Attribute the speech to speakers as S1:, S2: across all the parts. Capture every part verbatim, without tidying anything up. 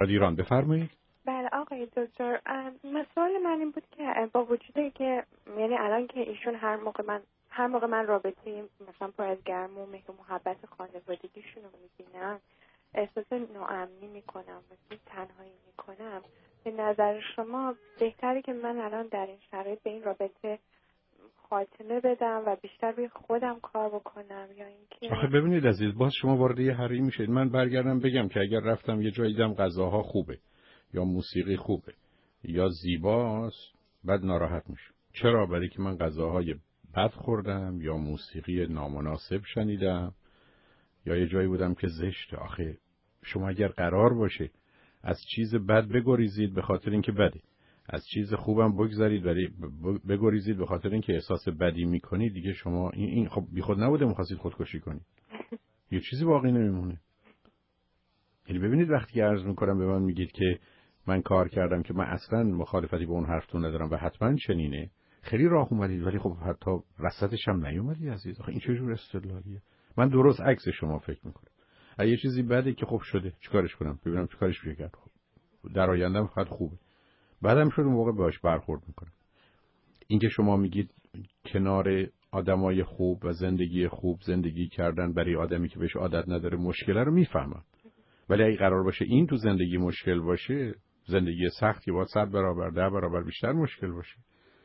S1: ایران. بفرمایید.
S2: بله آقای دکتر، مسئله من این بود که با وجودی که یعنی الان که ایشون هر موقع من هر موقع من رابطه مثلا پر از گرم و مهر و محبت خانوادگیشون رو میبینم احساس ناامنی میکنم و تنهایی میکنم. به نظر شما بهتره که من الان در این شرایط به این رابطه خاتمه بدم و بیشتر روی خودم کار بکنم یا اینکه؟
S1: آخه ببینید عزیز، باز شما وارد یه حرفی میشید. من برگردم بگم که اگر رفتم یه جایی دیدم غذاها خوبه یا موسیقی خوبه یا زیباست، بعد ناراحت میشم. چرا؟ برای که من غذاهای بد خوردم یا موسیقی نامناسب شنیدم یا یه جایی بودم که زشته. آخه شما اگر قرار باشه از چیز بد بگریزید به خاطر اینکه بده، از چیز خوبم بگذارید برای بگریزید به خاطر اینکه احساس بدی میکنید، دیگه شما این, این خب بیخود نبوده می‌خواستید خودکشی کنید. یه چیزی باقی نمیمونه. یعنی ببینید وقتی که عرض میکنم به من میگید که من کار کردم که من اصلا مخالفتی با اون حرفتون ندارم و حتما چنینه، خیلی راه اومدید ولی خب حتی وسطش هم نیومدید عزیز. آخه این چه جور استدلالیه؟ من درست عکس شما فکر میکنم. اگه یه چیزی بده که خب شده چیکارش کنم؟ ببینم چیکارش میشه کرد. خب در آیندهم فقط خوبه. بعدم شد اون موقع باهاش برخورد میکنم. این که شما میگید کنار آدمای خوب و زندگی خوب زندگی کردن برای آدمی که بهش عادت نداره مشکله رو میفهمم، ولی اگه قرار باشه این تو زندگی مشکل باشه، زندگی سختی باید صد برابر ده برابر بیشتر مشکل باشه.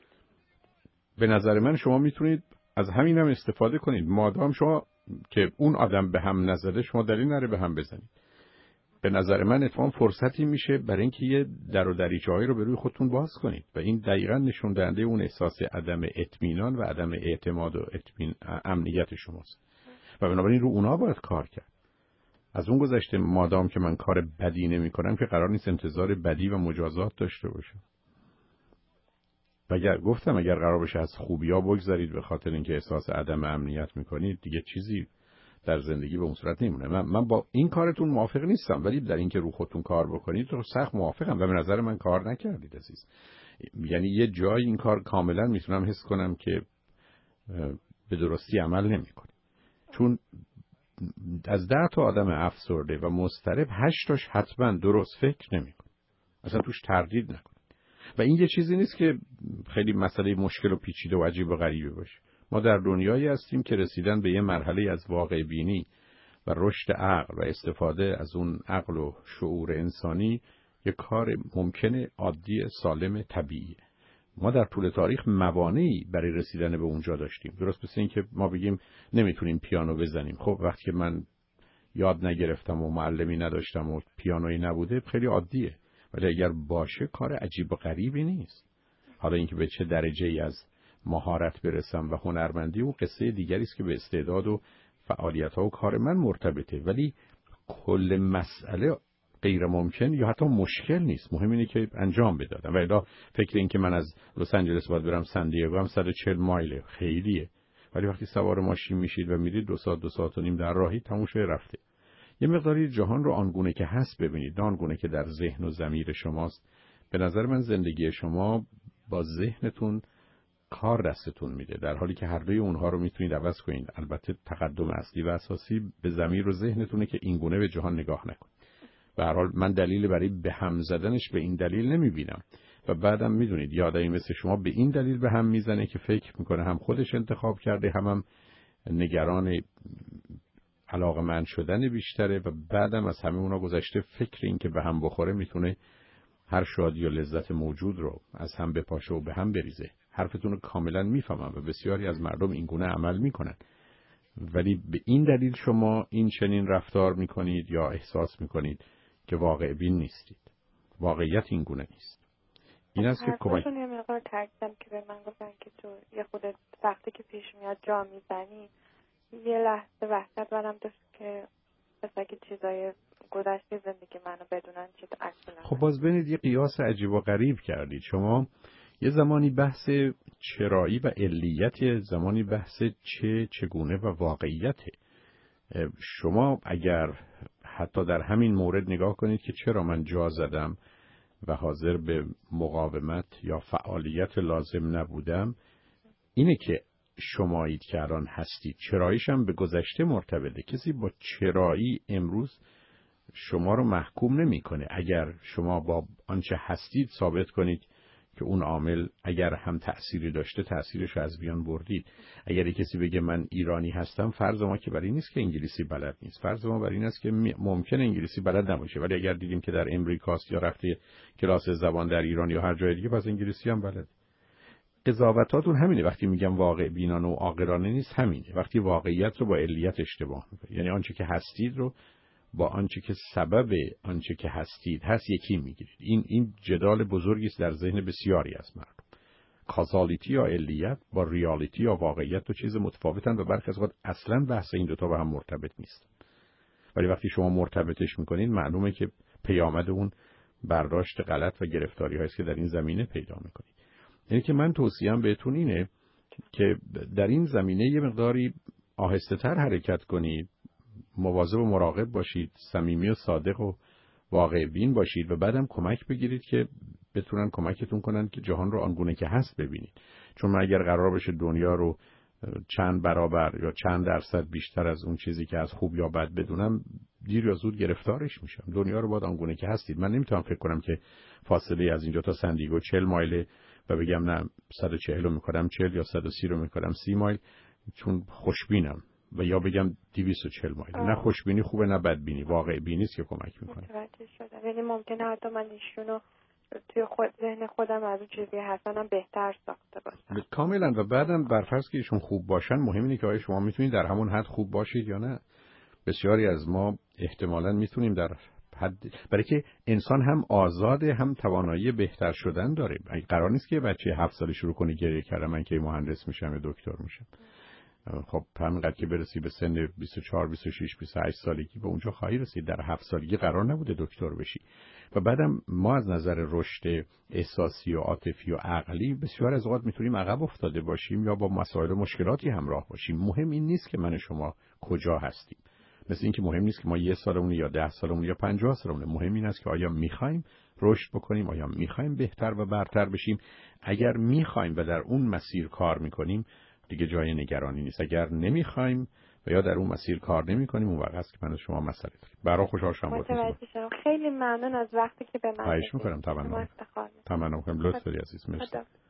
S1: به نظر من شما میتونید از همین هم استفاده کنید. مادام شما که اون آدم به هم نزده، شما دلیل نره به هم بزنید. به نظر من اتفاقا فرصتی میشه برای اینکه یه در و دریچه‌هایی رو به روی خودتون باز کنید و این دقیقاً نشون دهنده اون احساس عدم اطمینان و عدم اعتماد و اطمین... امنیت شماست و بنابراین رو اونا باید کار کرد. از اون گذشته مادام که من کار بدی نمی‌کنم که قرار نیست انتظار بدی و مجازات داشته باشم. و اگر گفتم اگر قرار باشه از خوبی‌ها بگذارید به خاطر اینکه احساس عدم امنیت می‌کنید، دیگه چیزی در زندگی به اون صورت نمیمونه. من, من با این کارتون موافق نیستم، ولی در اینکه رو خودتون کار بکنید تو سخت موافقم و به نظر من کار نکردید عزیز. یعنی یه جای این کار کاملا میتونم حس کنم که به درستی عمل نمی‌کنه. چون از ده تا آدم افسرده و مضطرب هشت تاش حتما درست فکر نمی‌کنه. اصلا توش تردید نکنید. و این یه چیزی نیست که خیلی مسئله مشکل و پیچیده و عجیب و غریبه باشه. ما در دنیایی هستیم که رسیدن به یه مرحله از واقع بینی و رشد عقل و استفاده از اون عقل و شعور انسانی یه کار ممکنه عادی سالم طبیعیه. ما در طول تاریخ موانعی برای رسیدن به اونجا داشتیم. درست مثل این که ما بگیم نمیتونیم پیانو بزنیم. خب وقتی که من یاد نگرفتم و معلمی نداشتم و پیانویی نبوده خیلی عادیه، ولی اگر باشه کار عجیب و غریبی نیست. حالا اینکه به چه درجه‌ای از مهارت برسم و هنرمندی و قصه دیگری است که به استعداد و فعالیت‌ها و کار من مرتبطه، ولی کل مسئله غیر ممکن یا حتی مشکل نیست. مهم اینه که انجام بدادم. و الا فکر این که من از لس آنجلس باید برم سن دیگو هم صد و چهل مایله خیلیه، ولی وقتی سوار ماشین میشید و میرید دو ساعت دو ساعت و نیم در راهی تموم شده رفته. یه مقداری جهان رو آنگونه که هست ببینید، نه آنگونه که در ذهن و ضمیر شماست. به نظر من زندگی شما با ذهنتون کار دستتون میده، در حالی که هر دوی اونها رو میتونید عوض کنید. البته تقدم اصلی و اساسی به ضمیر و ذهنتونه که اینگونه به جهان نگاه نکنید. به هر حال من دلیل برای به هم زدنش به این دلیل نمیبینم و بعدم میدونید یادایی مثل شما به این دلیل به هم میزنه که فکر میکنه هم خودش انتخاب کرده هم هم نگران علاقمند شدن بیشتره و بعدم از همه اونا گذشته فکر این که به هم بخوره میتونه هر شادی و لذت موجود رو از هم بپاشه و به هم بریزه. حرفتون رو کاملا میفهمم و بسیاری از مردم این گونه عمل میکنن، ولی به این دلیل شما این چنین رفتار میکنید یا احساس میکنید که واقع بین نیستید. واقعیت این گونه نیست. این است که کمک
S2: یه مقدار ترکیدم که به من گفتن که تو یه خود وقتی که پیش میاد جا میزنی، یه لحظه وحشت برم داشت که مثلا که چیزای گذشته زندگی منو بدونن چه اصلا.
S1: خب باز ببینید یه قیاس عجیب و غریب کردید. شما یه زمانی بحث چرایی و علیت، زمانی بحث چه چگونه و واقعیته. شما اگر حتی در همین مورد نگاه کنید که چرا من جا زدم و حاضر به مقاومت یا فعالیت لازم نبودم، اینه که شمایید که الان هستید. چراییش هم به گذشته مرتبطه. کسی با چرایی امروز شما رو محکوم نمیکنه. اگر شما با آنچه هستید ثابت کنید که اون عامل اگر هم تأثیری داشته تأثیرش رو از بیان بردید. اگر کسی بگه من ایرانی هستم، فرض ما که برای نیست که انگلیسی بلد نیست، فرض ما برای این است که ممکنه انگلیسی بلد نباشه، ولی اگر دیدیم که در امریکاست یا رفته کلاس زبان در ایران یا هر جای دیگه، پس انگلیسی هم بلد. قضاوتاتون همینه. وقتی میگم واقع بینانه و عاقلانه نیست، همینه. وقتی واقعیت رو با علیت اشتباه میکنید، یعنی آنچه که هستید رو با آنچه که سبب آنچه که هستید هست یکی میگیرید. این این جدال بزرگی است در ذهن بسیاری از مردم. کازالیتی یا علیت با ریالیتی یا واقعیت دو چیز متفاوتن و برخی از اوقات اصلا بحث این دوتا با هم مرتبط نیستن. ولی وقتی شما مرتبطش میکنید، معلومه که پیامد اون برداشت غلط و گرفتاری هایی است که در این زمینه پیدا میکنید. یعنی که من توصیه‌ام بهتون اینه که در این زمینه یه مقداری آهسته تر حرکت کنید، مواظب و مراقب باشید، صمیمی و صادق و واقع بین باشید و بعدم کمک بگیرید که بتونن کمکتون کنن که جهان رو آنگونه که هست ببینید. چون من اگر قرار بشه دنیا رو چند برابر یا چند درصد بیشتر از اون چیزی که از خوب یا بد بدونم، دیر یا زود گرفتارش میشم. دنیا رو باید آنگونه که هستید. من نمیتونم فکر کنم که فاصله از اینجا تا سندیگو چهل مایل و بگم نه صد و چهل رو میکنم چهل یا صد و سی رو میکنم سی مایل چون خوشبینم، و یا بگم دویست و چهل مایل. نه خوشبینی خوبه نه بدبینی، واقع بینی است که کمک میکنه.
S2: متوجه شدم. یعنی ممکنه حتی من ایشونو توی خود ذهن خودم از اون چیزی هستنم بهتر ساخته باشم.
S1: کاملا. و بعدم برفرض که ایشون خوب باشن، مهم اینه که آیا شما میتونید در همون حد خوب باشید یا نه. بسیاری از ما احتمالاً میتونیم در حد، برای که انسان هم آزاده هم توانایی بهتر شدن داره. قرار نیست که بچه هفت ساله شروع کنه گریه کردن من که مهندس میشم یا دکتر میشم. خب همینقدر که برسی به سن بیست و چهار بیست و شش بیست و هشت سالگی به اونجا خواهی رسید. در هفت سالگی قرار نبوده دکتر بشی. و بعدم ما از نظر رشد احساسی و عاطفی و عقلی بسیار از اوقات میتونیم عقب افتاده باشیم یا با مسائل و مشکلاتی همراه باشیم. مهم این نیست که من شما کجا هستیم. مثل این که مهم نیست که ما یه سالمون یا ده سالمون یا پنجاه سالمون. مهم این است که آیا میخوایم رشد بکنیم، آیا میخوایم بهتر و برتر بشیم. اگر میخوایم و در اون مسیر کار میکنیم دیگه جای نگرانی نیست. اگر نمیخوایم و یا در اون مسیر کار نمیکنیم، اون وقت است که من شما مسئله داریم. برای خوشحال شدم باهاتون.
S2: خیلی ممنون از وقتی که به من
S1: خواهش میکنم. تمنا تمنا میکنم. لطف داری عزیز. مرسی.